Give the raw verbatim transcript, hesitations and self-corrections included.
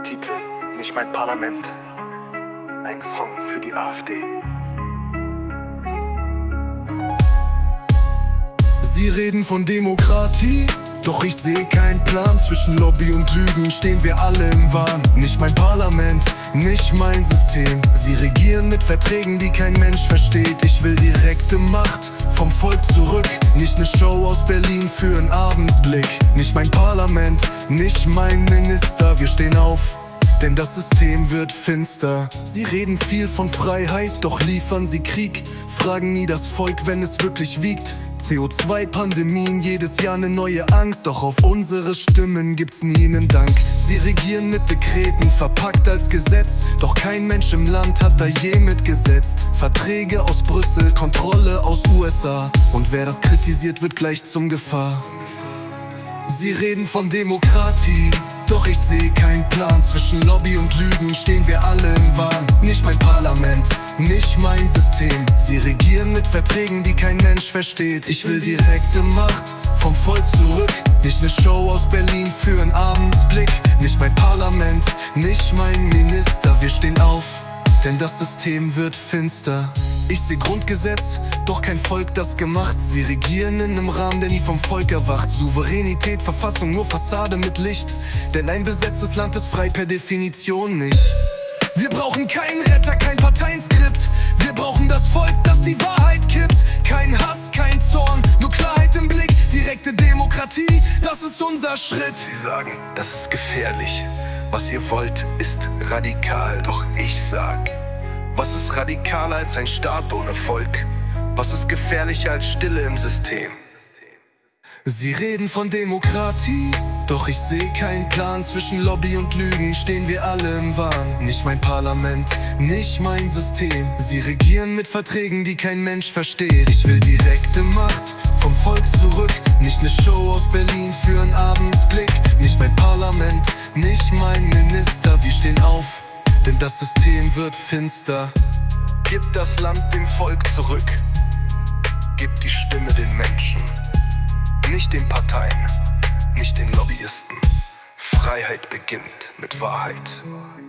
Titel: Nicht mein Parlament. Ein Song für die AfD. Sie reden von Demokratie, doch ich sehe keinen Plan. Zwischen Lobby und Lügen stehen wir alle im Wahn. Nicht mein Parlament, nicht mein System. Sie regieren mit Verträgen, die kein Mensch versteht. Ich will direkte Macht vom Volk zurück. Nicht ne Show aus Berlin für einen Abendblick. Nicht mein Parlament, nicht mein Minister. Wir stehen auf, denn das System wird finster. Sie reden viel von Freiheit, doch liefern sie Krieg. Fragen nie das Volk, wenn es wirklich wiegt. C O zwei Pandemien, jedes Jahr ne neue Angst. Doch auf unsere Stimmen gibt's nie nen Dank. Sie regieren mit Dekreten, verpackt als Gesetz. Doch kein Mensch im Land hat da je mitgesetzt. Verträge aus Brüssel, Kontrolle aus U S A. Und wer das kritisiert, wird gleich zum Gefahr. Sie reden von Demokratie, doch ich sehe keinen Plan. Zwischen Lobby und Lügen stehen wir alle im Wahn. Nicht mein Parlament, nicht mein System. Sie regieren mit Verträgen, die kein Mensch versteht. Ich will direkte Macht vom Volk zurück. Nicht ne Show aus Berlin für einen Abendblick. Nicht mein Parlament, nicht mein Minister. Wir stehen auf, denn das System wird finster. Ich seh Grundgesetz, doch kein Volk das gemacht. Sie regieren in einem Rahmen, der nie vom Volk erwacht. Souveränität, Verfassung, nur Fassade mit Licht. Denn ein besetztes Land ist frei per Definition nicht. Wir brauchen keinen Retter, kein Parteienskript. Wir brauchen das Volk, das die Wahrheit kippt. Kein Hass, kein Zorn, nur Klarheit im Blick. Direkte Demokratie, das ist unser Schritt. Sie sagen, das ist gefährlich. Was ihr wollt, ist radikal. Doch ich sag, was ist radikaler als ein Staat ohne Volk? Was ist gefährlicher als Stille im System? Sie reden von Demokratie, doch ich sehe keinen Plan. Zwischen Lobby und Lügen stehen wir alle im Wahn. Nicht mein Parlament, nicht mein System. Sie regieren mit Verträgen, die kein Mensch versteht. Ich will direkte Macht vom Volk zurück. Nicht ne Show aus Berlin für einen Abendblick. Nicht mein Parlament, nicht mein Minister. Wir stehen auf, denn das System wird finster. Gib das Land dem Volk zurück. Gib die Stimme den Menschen. Nicht den Parteien, nicht den Lobbyisten. Freiheit beginnt mit Wahrheit.